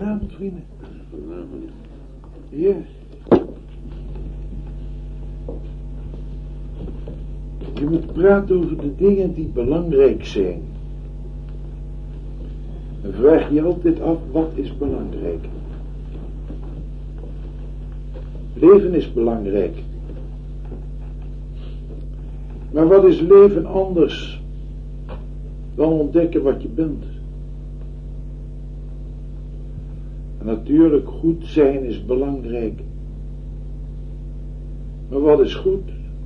Goedenavond, vrienden. Goedenavond. Ja. Je moet praten over de dingen die belangrijk zijn. Dan vraag je altijd af, wat is belangrijk? Leven is belangrijk. Maar wat is leven anders dan ontdekken wat je bent? En natuurlijk, goed zijn is belangrijk. Maar wat is goed?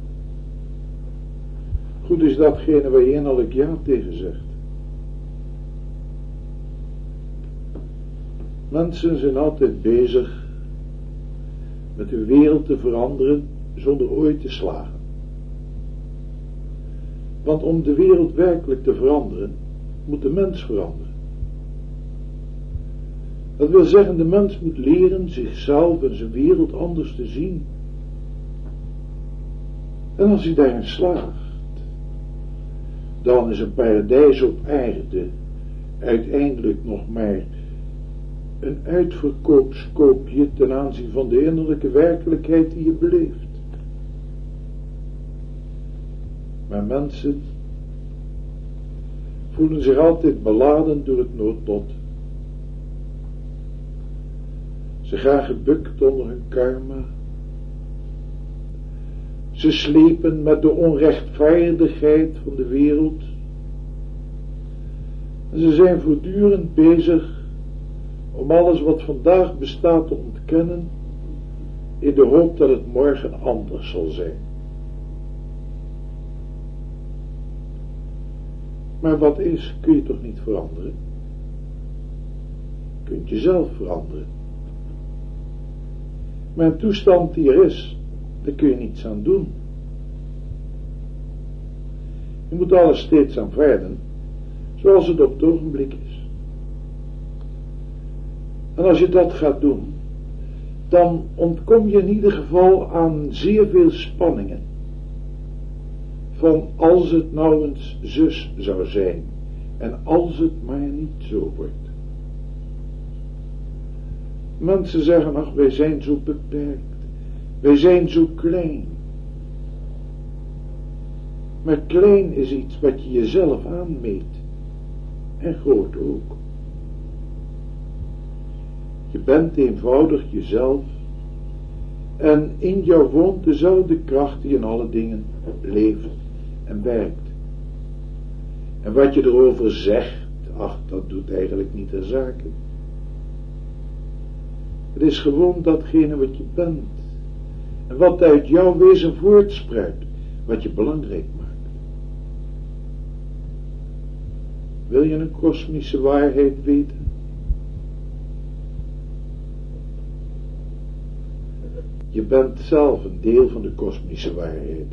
Goed is datgene waar je innerlijk ja tegen zegt. Mensen zijn altijd bezig met de wereld te veranderen zonder ooit te slagen. Want om de wereld werkelijk te veranderen, moet de mens veranderen. Dat wil zeggen, de mens moet leren zichzelf en zijn wereld anders te zien. En als hij daarin slaagt, dan is een paradijs op aarde uiteindelijk nog maar een uitverkoopskoopje ten aanzien van de innerlijke werkelijkheid die je beleeft. Maar mensen voelen zich altijd beladen door het noodlot. Ze gaan gebukt onder hun karma. Ze slepen met de onrechtvaardigheid van de wereld. En ze zijn voortdurend bezig om alles wat vandaag bestaat te ontkennen, in de hoop dat het morgen anders zal zijn. Maar wat is, kun je toch niet veranderen? Je kunt jezelf veranderen. Maar een toestand die er is, daar kun je niets aan doen. Je moet alles steeds aanvaarden, zoals het op het ogenblik is. En als je dat gaat doen, dan ontkom je in ieder geval aan zeer veel spanningen. Van als het nou eens zus zou zijn, en als het maar niet zo wordt. Mensen zeggen, ach, wij zijn zo beperkt. Wij zijn zo klein. Maar klein is iets wat je jezelf aanmeet. En groot ook. Je bent eenvoudig jezelf. En in jou woont dezelfde kracht die in alle dingen leeft en werkt. En wat je erover zegt, ach, dat doet eigenlijk niet ter zake. Het is gewoon datgene wat je bent. En wat uit jouw wezen voortspruit, wat je belangrijk maakt. Wil je een kosmische waarheid weten? Je bent zelf een deel van de kosmische waarheid.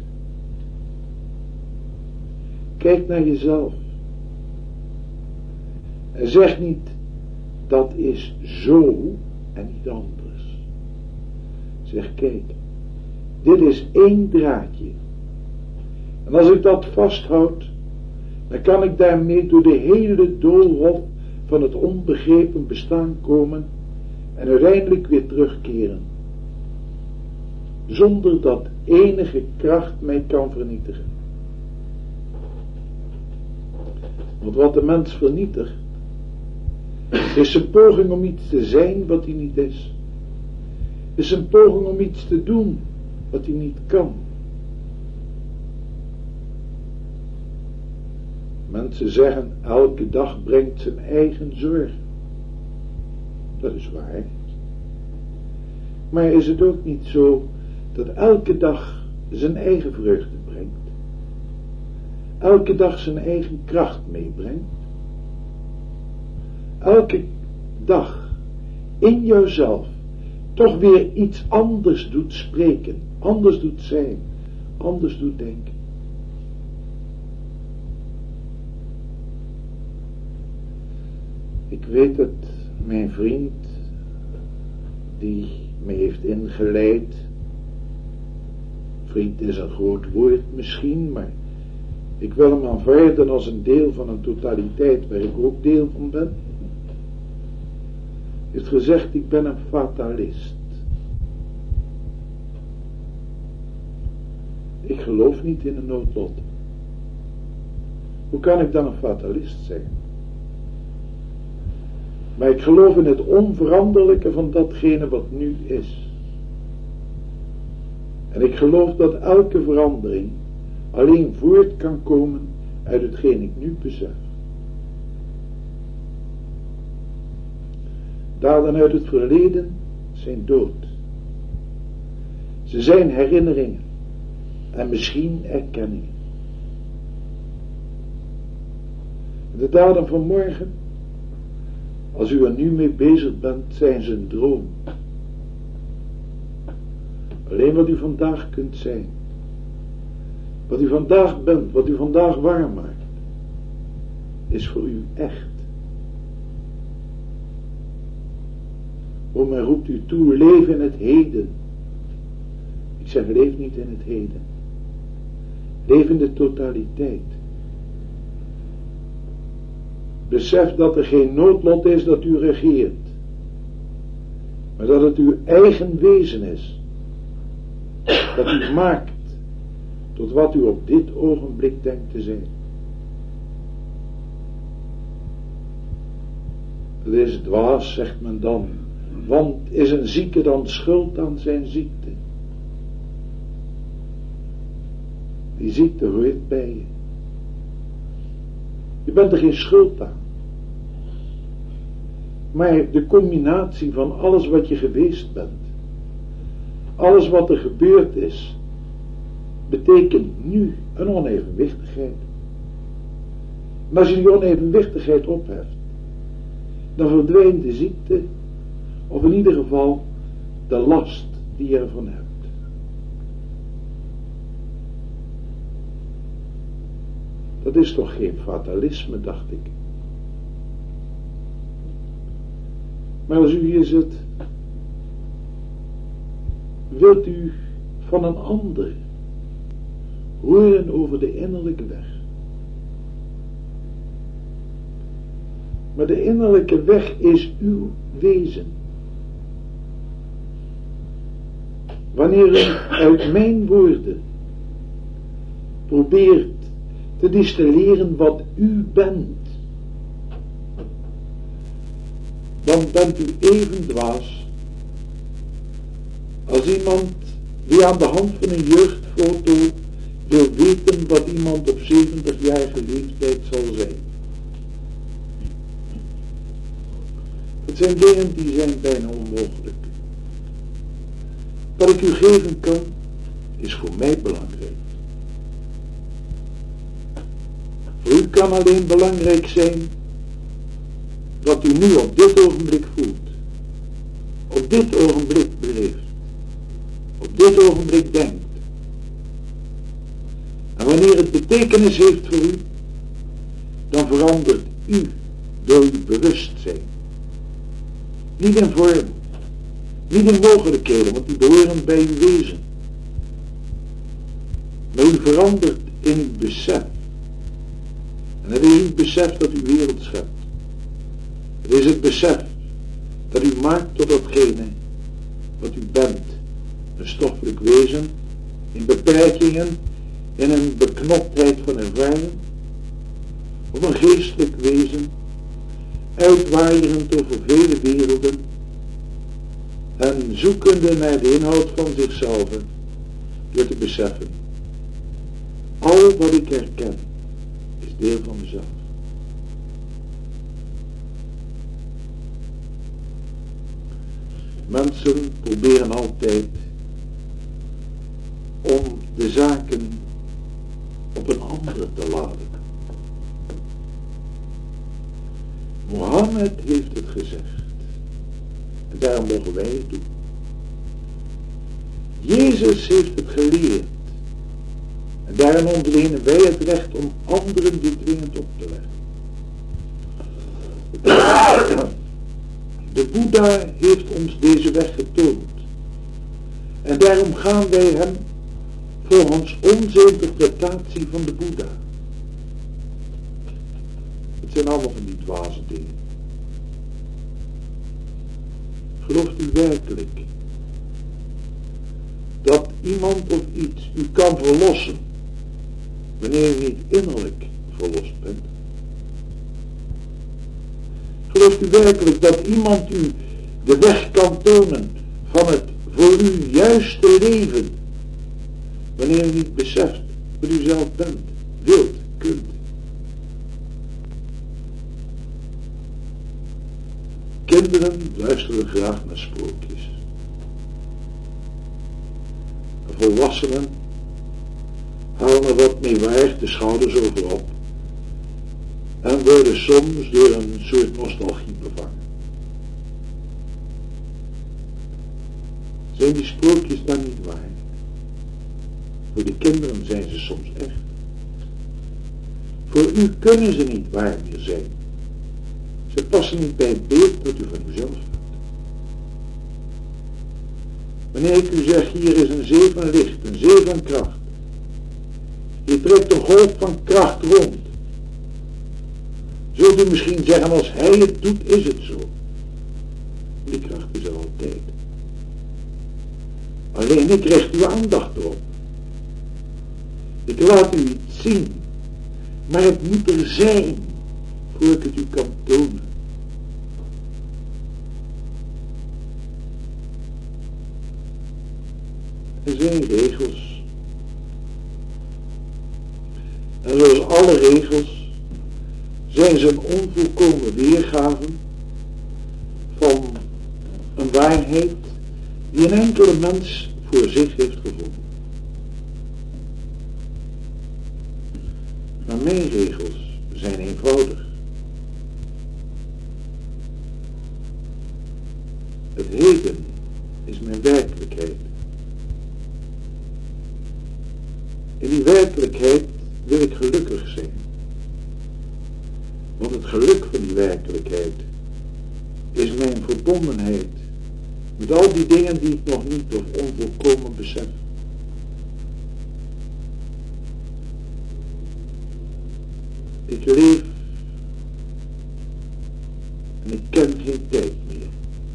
Kijk naar jezelf. En zeg niet, dat is zo en niet anders. Zeg, kijk, dit is één draadje. En als ik dat vasthoud, dan kan ik daarmee door de hele doolhof van het onbegrepen bestaan komen en uiteindelijk weer terugkeren. Zonder dat enige kracht mij kan vernietigen. Want wat de mens vernietigt, is een poging om iets te zijn wat hij niet is. Is een poging om iets te doen wat hij niet kan. Mensen zeggen, elke dag brengt zijn eigen zorg. Dat is waar. Maar is het ook niet zo dat elke dag zijn eigen vreugde brengt? Elke dag zijn eigen kracht meebrengt? Elke dag in jouzelf toch weer iets anders doet spreken, anders doet zijn, anders doet denken. Ik weet het, mijn vriend, die me heeft ingeleid, vriend is een groot woord misschien, maar ik wil hem aanvaarden als een deel van een totaliteit waar ik ook deel van ben. heeft gezegd, ik ben een fatalist. Ik geloof niet in een noodlot. Hoe kan ik dan een fatalist zijn? Maar ik geloof in het onveranderlijke van datgene wat nu is. En ik geloof dat elke verandering alleen voort kan komen uit hetgeen ik nu besef. Daden uit het verleden zijn dood. Ze zijn herinneringen en misschien erkenningen. De daden van morgen, als u er nu mee bezig bent, zijn ze een droom. Alleen wat u vandaag kunt zijn, wat u vandaag bent, wat u vandaag waar maakt, is voor u echt. O, men roept u toe, leef in het heden. Ik zeg, leef niet in het heden. Leef in de totaliteit. Besef dat er geen noodlot is dat u regeert, maar dat het uw eigen wezen is, dat u maakt tot wat u op dit ogenblik denkt te zijn. Het is dwaas, zegt men dan, want is een zieke dan schuld aan zijn ziekte? Die ziekte hoort bij je. Je bent er geen schuld aan. Maar de combinatie van alles wat je geweest bent, alles wat er gebeurd is, betekent nu een onevenwichtigheid. Maar als je die onevenwichtigheid opheft, dan verdwijnt de ziekte, of in ieder geval de last die je ervan hebt. Dat is toch geen fatalisme, dacht ik. Maar als u hier zit, wilt u van een ander horen over de innerlijke weg. Maar de innerlijke weg is uw wezen. Wanneer u uit mijn woorden probeert te distilleren wat u bent, dan bent u even dwaas als iemand die aan de hand van een jeugdfoto wil weten wat iemand op 70-jarige leeftijd zal zijn. Het zijn dingen die zijn bijna onmogelijk. Wat ik u geven kan, is voor mij belangrijk. Voor u kan alleen belangrijk zijn wat u nu op dit ogenblik voelt, op dit ogenblik beleeft, op dit ogenblik denkt. En wanneer het betekenis heeft voor u, dan verandert u door uw bewustzijn. Niet in vorm, niet in mogelijkheden, want die behoren bij uw wezen. Maar u verandert in uw besef. En het is uw besef dat uw wereld schept. Het is het besef dat u maakt tot datgene wat u bent. Een stoffelijk wezen, in beperkingen, in een beknoptheid van ervaring, of een geestelijk wezen, uitwaaierend over vele werelden, en zoekende naar de inhoud van zichzelf, door te beseffen, al wat ik herken, is deel van mezelf. Mensen proberen altijd om de zaken op een ander te laden. Mohammed heeft het gezegd. En daarom mogen wij het doen. Jezus heeft het geleerd. En daarom ontlenen wij het recht om anderen dit dwingend op te leggen. De Boeddha heeft ons deze weg getoond. En daarom gaan wij hem volgens onze interpretatie van de Boeddha. Het zijn allemaal van die dwaze dingen. u werkelijk dat iemand of iets u kan verlossen wanneer u niet innerlijk verlost bent? Gelooft u werkelijk dat iemand u de weg kan tonen van het voor u juiste leven wanneer u niet beseft wat u zelf bent, wilt, kunt? Kinderen luisteren graag naar sprookjes. De volwassenen halen er wat mee waar de schouders over op en worden soms door een soort nostalgie bevangen. Zijn die sprookjes dan niet waar? Voor de kinderen zijn ze soms echt. Voor u kunnen ze niet waar meer zijn. Ze passen niet bij het beeld dat u van uzelf hebt. Wanneer ik u zeg, hier is een zee van licht, een zee van kracht. Hier trekt een golf van kracht rond. Zult u misschien zeggen, als hij het doet, is het zo. Die kracht is er altijd. Alleen ik richt uw aandacht erop. Ik laat u iets zien, maar het moet er zijn, voor ik het u kan tonen. Er zijn regels. En zoals alle regels zijn ze een onvolkomen weergave van een waarheid die een enkele mens voor zich heeft gevonden. Maar mijn regels zijn eenvoudig. Het heden is mijn werkelijkheid. In die werkelijkheid wil ik gelukkig zijn. Want het geluk van die werkelijkheid is mijn verbondenheid met al die dingen die ik nog niet of onvolkomen besef. Ik leef en ik ken geen tijd meer.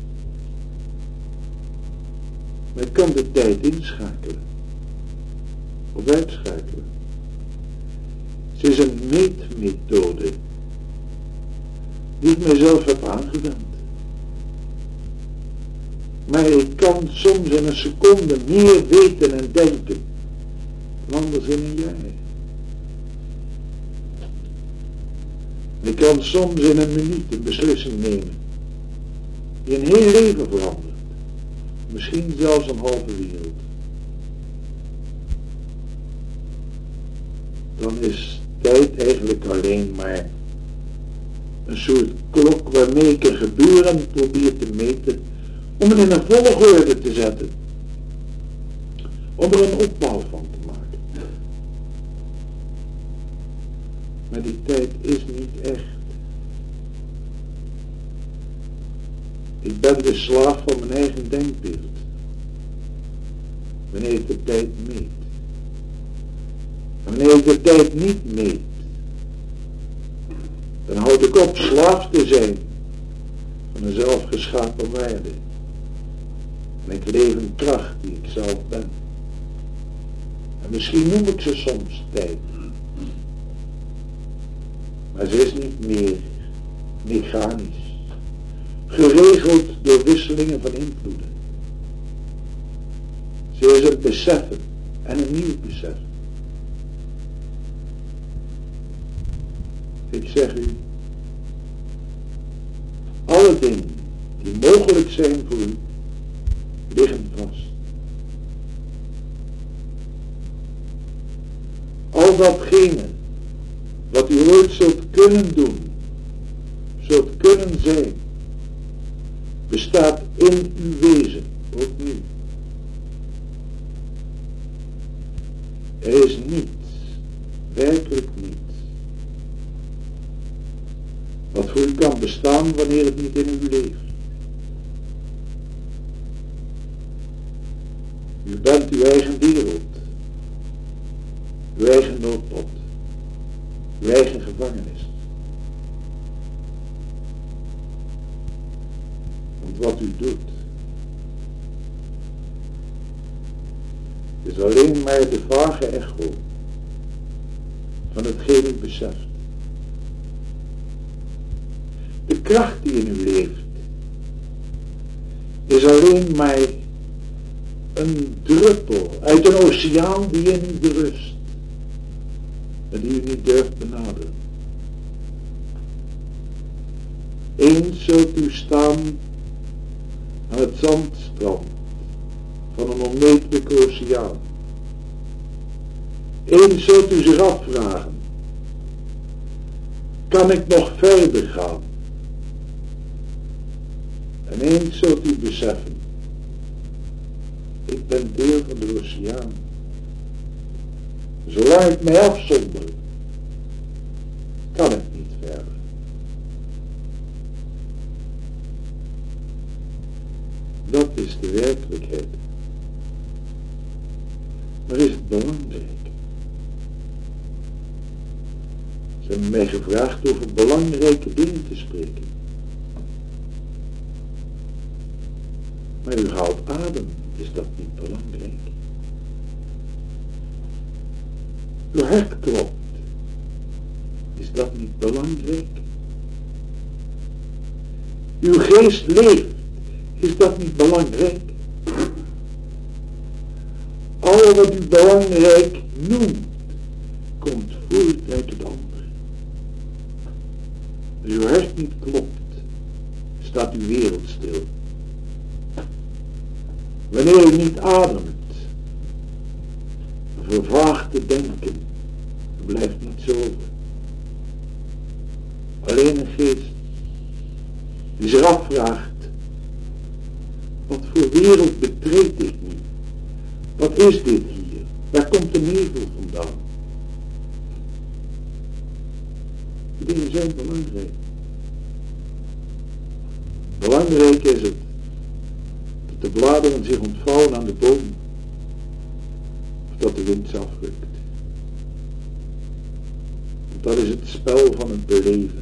Maar ik kan de tijd inschakelen of uitschakelen. Het is een meetmethode die ik mijzelf heb aangewend. Maar ik kan soms in een seconde meer weten en denken dan anders in een jaar. Ik kan soms in een minuut een beslissing nemen die een heel leven verandert. Misschien zelfs een halve wereld. Dan is tijd eigenlijk alleen maar een soort klok waarmee ik een gebeuren probeer te meten om het in een volgorde te zetten. Om er een opbouw van te maken. Maar die tijd is niet echt. Ik ben de slaaf van mijn eigen denkbeeld. Wanneer ik de tijd meet. En wanneer ik de tijd niet meet, dan houd ik op slaaf te zijn van een zelfgeschapen waarde. En ik leef een kracht die ik zelf ben. En misschien noem ik ze soms tijd. Maar ze is niet meer mechanisch, geregeld door wisselingen van invloeden. Ze is het beseffen en een nieuw besef. Ik zeg u, alle dingen die mogelijk zijn voor u, liggen vast. Al datgene wat u ooit zult kunnen doen, zult kunnen zijn, bestaat in uw wezen, ook nu. Er is niets, werkelijk niets, wat voor u kan bestaan wanneer het niet in u leeft. U bent uw eigen wereld, uw eigen noodpot, uw eigen gevangenis. Want wat u doet, Het is alleen maar de vage echo van hetgeen u beseft. De kracht die in u leeft is alleen maar een druppel uit een oceaan die in u berust en die u niet durft benaderen. Eens zult u staan aan het zandstrand van een onmetelijke oceaan. Eens zult u zich afvragen, kan ik nog verder gaan? En eens zult u beseffen, ik ben deel van de oceaan. Zolang ik mij afzonder, kan ik niet verder. Dat is de werkelijkheid. Maar is het belangrijk? Ze hebben mij gevraagd over belangrijke dingen te spreken. Maar u haalt adem, is dat niet belangrijk? Uw hart klopt, is dat niet belangrijk? Uw geest leeft, is dat niet belangrijk? Al wat u belangrijk noemt, komt voort uit het andere. Als uw hart niet klopt, staat uw wereld stil. Wanneer u niet ademt, vervaagt te denken, er blijft niets over. Alleen een geest die zich afvraagt, wat voor wereld betreed ik nu? Wat is dit hier? Waar komt de nevel vandaan? Die dingen zijn belangrijk. Belangrijk is het dat de bladeren zich ontvouwen aan de boom, of dat de wind ze afrukt. Want dat is het spel van het beleven.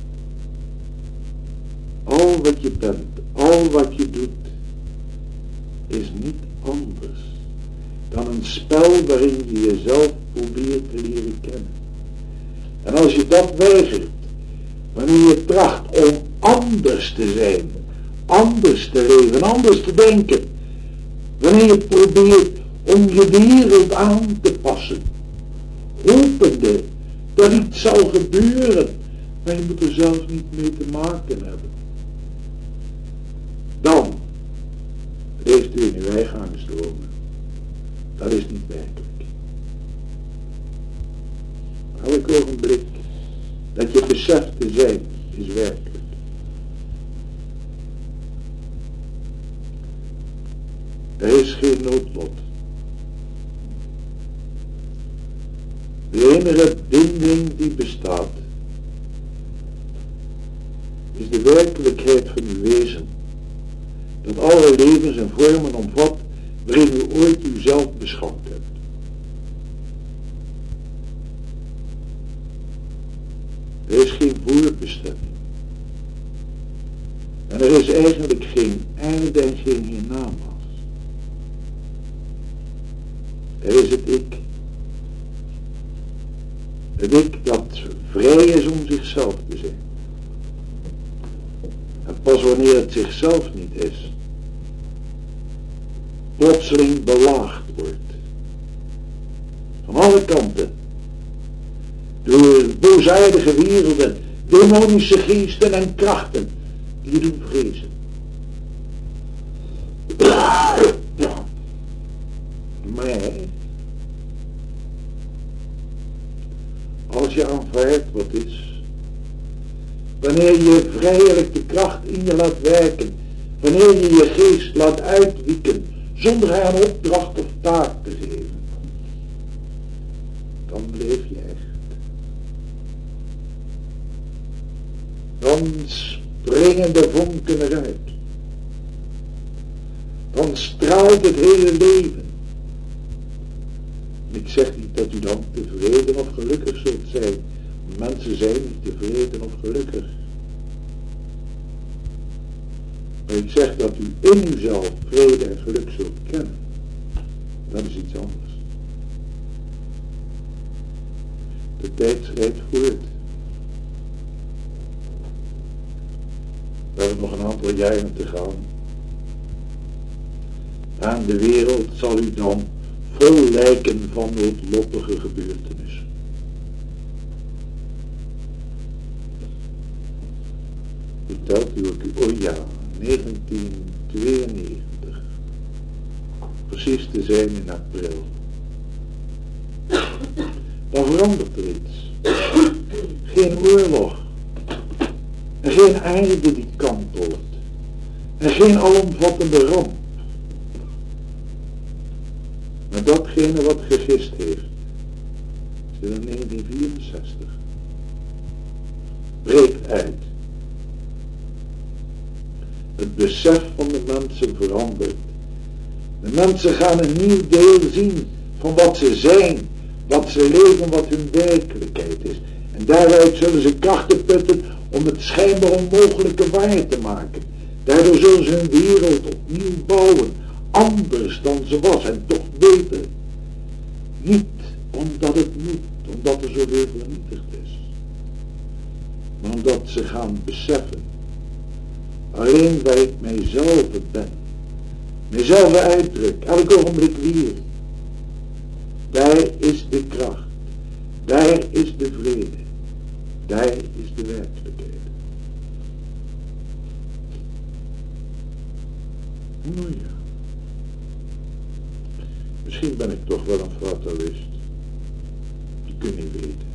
Al wat je bent, al wat je doet, is niet anders dan een spel waarin je jezelf probeert te leren kennen. En als je dat weigert, wanneer je tracht om anders te zijn, anders te leven, anders te denken, wanneer je probeert om je wereld aan te passen, hopende dat iets zal gebeuren, maar je moet er zelf niet mee te maken hebben, dan leeft u in uw eigen angstdromen. Dat is niet werkelijk. Elk ogenblik dat je beseft te zijn, is werkelijk. Er is geen noodlot. De enige binding die bestaat, is de werkelijkheid van uw wezen, dat alle levens en vormen omvat waarin u ooit uzelf beschouwd hebt. Er is geen voorbestemming. En er is eigenlijk geen einde en geen hiernamaals. Er is het ik. Het ik dat vrij is om zichzelf te zijn. En pas wanneer het zichzelf niet is, plotseling belaagd wordt. Van alle kanten. Door boosaardige werelden, demonische geesten en krachten die je doen vrezen. Maar als je aanvaardt wat is, wanneer je vrijelijk de kracht in je laat werken, wanneer je je geest laat uitwieken zonder haar een opdracht of taak te geven, dan leef je echt. Dan springen de vonken eruit. Dan straalt het hele leven. Ik zeg niet dat u dan tevreden of gelukkig zult zijn. Mensen zijn niet tevreden of gelukkig. Maar ik zeg dat u in uzelf vrede en geluk zult kennen. Dat is iets anders. De tijd schrijdt voort. We hebben nog een aantal jaren te gaan. En de wereld zal u dan vol lijken van noodlottige gebeurtenissen. Vertelt u ook, oh ja, 1992. Precies te zijn in april. Dan verandert er iets. Geen oorlog. En geen aarde die kantelt. En geen alomvattende ramp. Maar datgene wat gegist heeft, is in 1964. Breekt uit. Het besef van de mensen verandert. De mensen gaan een nieuw deel zien van wat ze zijn, wat ze leven, wat hun werkelijkheid is. En daaruit zullen ze krachten putten om het schijnbaar onmogelijke waar te maken. Daardoor zullen ze hun wereld opnieuw bouwen, anders dan ze was en toch beter. Niet omdat het moet, omdat er zoveel vernietigd is, maar omdat ze gaan beseffen, alleen waar ik mijzelf ben, mijzelf uitdruk, elk ogenblik weer, daar is de kracht, daar is de vrede, daar is de werkelijkheid. Oh ja. Misschien ben ik toch wel een fatalist. Je kunt niet weten.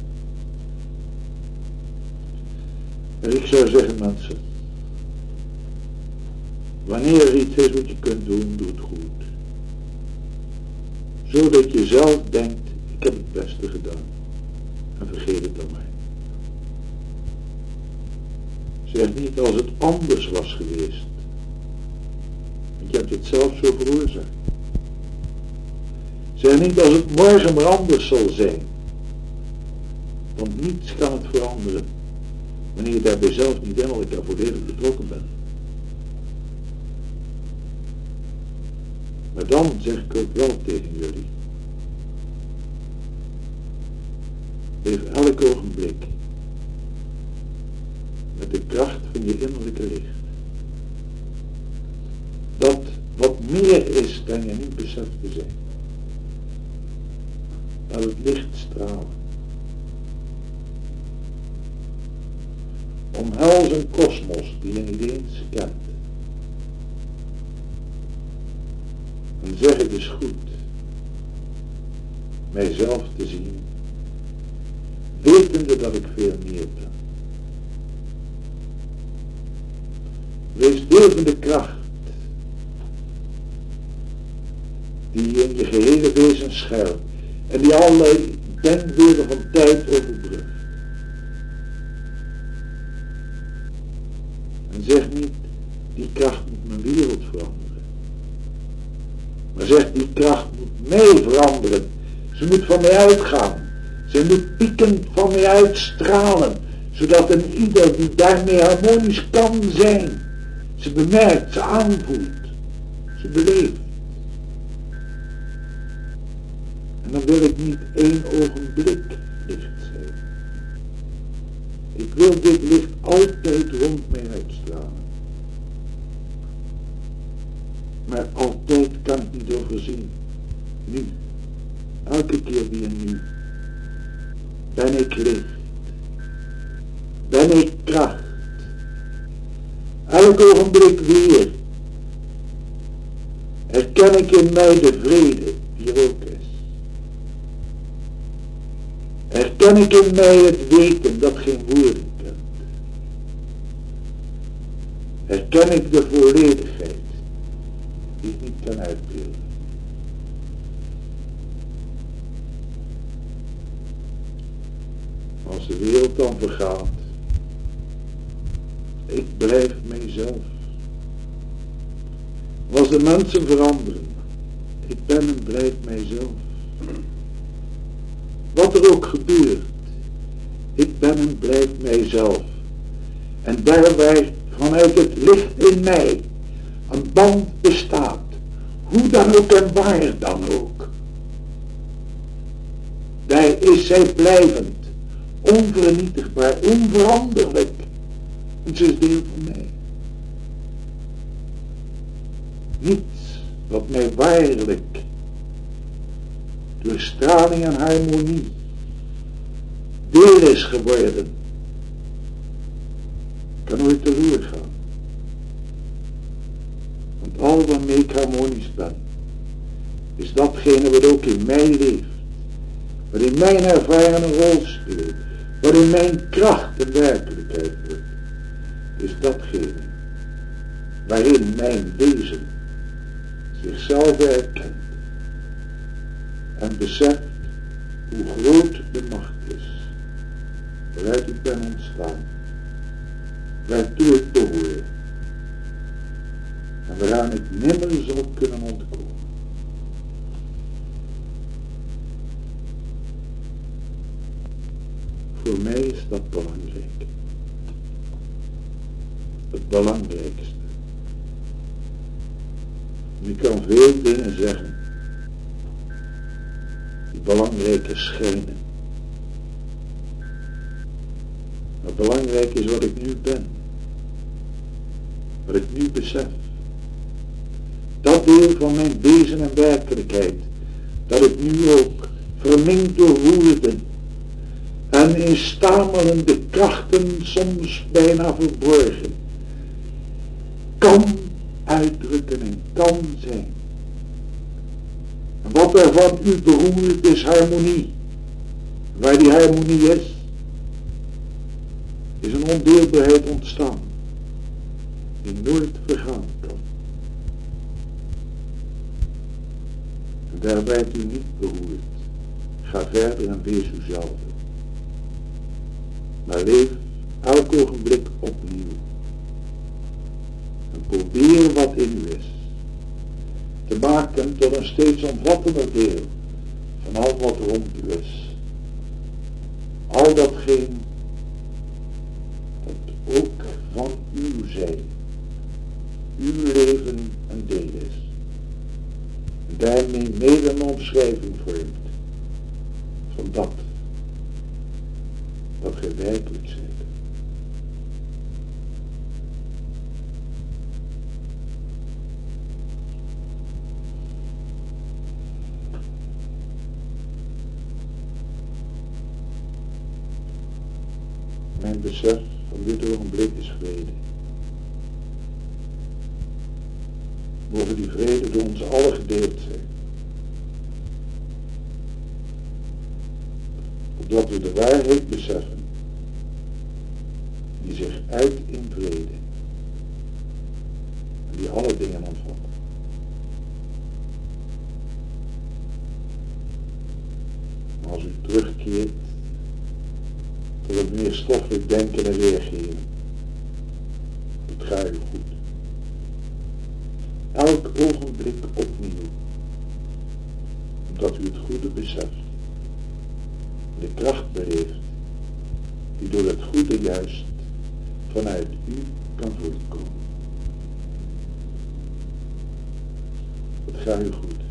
En ik zou zeggen, mensen, wanneer er iets is wat je kunt doen, doe het goed. Zodat je zelf denkt, ik heb het beste gedaan. En vergeet het dan maar. Zeg niet als het anders was geweest. Want je hebt het zelf zo veroorzaakt. Zeg niet als het morgen maar anders zal zijn. Want niets kan het veranderen wanneer je daarbij zelf niet innerlijk en volledig betrokken bent. Maar dan zeg ik ook wel tegen jullie. Leef elk ogenblik met de kracht van je innerlijke licht. Dat wat meer is dan je niet beseft te zijn. Laat het licht stralen. Omhels een kosmos die je niet eens kent. En zeg het is goed mijzelf te zien, wetende dat ik veel meer ben. Wees deel van de kracht die in je gehele wezen schuilt en die allerlei denkbeelden van tijd overbrugt. En zeg niet, die kracht moet mijn wereld veranderen. Maar zeg, die kracht moet mij veranderen. Ze moet van mij uitgaan. Ze moet piekend van mij uitstralen. Zodat een ieder die daarmee harmonisch kan zijn, ze bemerkt, ze aanvoelt, ze beleeft. En dan wil ik niet één ogenblik licht zijn. Ik wil dit licht altijd rond mij uitstralen. Maar altijd kan ik niet overzien. Nu, elke keer weer nu, ben ik licht. Ben ik kracht. Elk ogenblik weer herken ik in mij de vrede die er ook is. Herken ik in mij het weten dat geen woorden kent. Herken ik de volledigheid die ik niet kan uitbeelden. Als de wereld dan vergaat, ik blijf mijzelf. Als de mensen veranderen, ik ben en blijf mijzelf. Wat er ook gebeurt, ik ben en blijf mijzelf. En daarbij vanuit het licht in mij een band bestaat, hoe dan ook en waar dan ook, Daar is zij blijvend, onvernietigbaar, onveranderlijk. En ze is deel van mij. Niets wat mij waarlijk door straling en harmonie deel is geworden, kan nooit te roer gaan. Want al waarmee ik harmonisch ben, is datgene wat ook in mij leeft, wat in mijn ervaring een rol speelt, wat in mijn kracht een werkelijkheid wordt, is datgene waarin mijn wezen zichzelf erkent en beseft hoe groot de macht is waaruit ik ben ontstaan, waartoe ik behoor en waaraan ik nimmer zal kunnen ontkomen. Voor mij is dat belangrijk. Het belangrijkste. Je kan veel dingen zeggen die belangrijke schijnen. Maar belangrijk is wat ik nu ben. Wat ik nu besef. Dat deel van mijn wezen en werkelijkheid, dat ik nu ook vermengd door woorden en in stamelende krachten soms bijna verborgen, kan uitdrukken en kan zijn. En wat er van u beroert is harmonie. Waar die harmonie is een ondeelbaarheid ontstaan die nooit vergaan kan. En daar blijft u niet beroerd. Ga verder en wees uzelf. Maar leef elk ogenblik opnieuw. En probeer wat in u is te maken tot een steeds omvattender deel van al wat rond u is. Al datgene dat ook van uw zijn, uw leven een deel is. En daarmee mede een omschrijving vormt van dat wat gij werkelijk zijt. Mijn besef van dit ogenblik is vrede. Mogen die vrede door ons allen gedeeld zijn. Opdat we de waarheid beseffen die zich uit in vrede en die alle dingen omvat. Maar als u terugkeert tot het meer stoffelijk denken en reageren, het gaat u goed. Elk ogenblik opnieuw, omdat u het goede beseft, de kracht beleeft, die door het goede juist vanuit u kan voortkomen. Het gaat u goed.